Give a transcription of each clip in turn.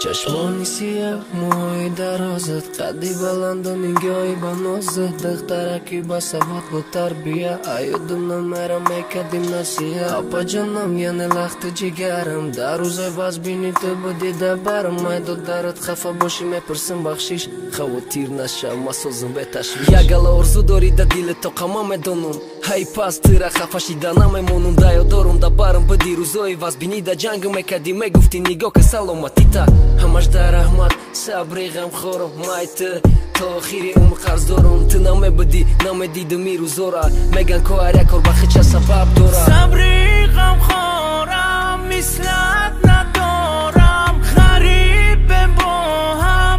چشمانی سیاه موی درازت قدی بلند و نگاهی با نازت دخترکی با سواد با تربیه ایودم نمیرم میکدیم نسیه آپا جانم یعنی لخت جگرم در روزای باز بینی تو بودی دبرم مایدو درت خفه باشی میپرسم بخشیش خو تیر نشم مسازم به تشویش یگلا ارزو داری در دیل تو قما میدونم هی پس تیره خفشی دا نمیمونم دا یادارم دا برم بدی روزای باز بینی دا جنگ میکدی میگفتی نگاه که سلامتی تا همش در رحمت صبری غم خورم مایت تا آخیری قرض دارم تو نمیبدی نمیدیدم این روزا میگن که هر یک کار بخی چه سبب داره صبری غم خورم مثلت ندارم غریب با هم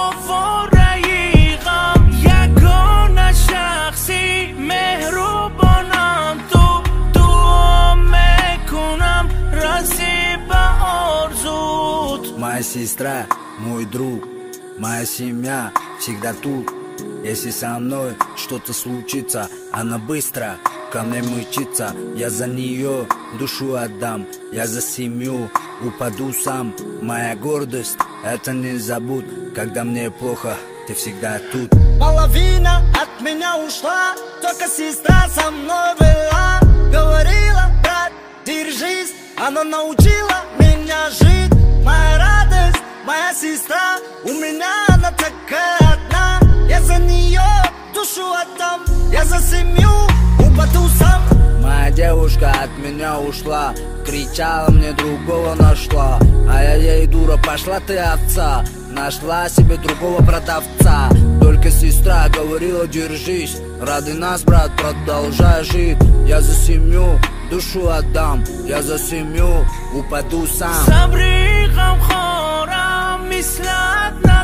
آواره غم یگانه شخصی مهربانم تو دعا میکنم رسی به آرزوت. Моя сестра, мой друг, моя семья всегда тут. Если со мной что-то случится, она быстро ко мне мчится. Я за нее душу отдам, я за семью упаду сам. Моя гордость, это не забудь, когда мне плохо, ты всегда тут. Половина от меня ушла, только сестра со мной была. Говорила, брат, держись, она научила меня жить. Моя радость, моя сестра, у меня она такая одна. Я за нее душу отдам, я за семью упаду сам. Моя девушка от меня ушла, кричала мне, другого нашла. А я ей, дура, пошла ты овца, нашла себе другого продавца. Только сестра говорила, держись, ради нас, брат, продолжай жить. Я за семью душу отдам, я за семью упаду сам. صبری غم خورم مثلت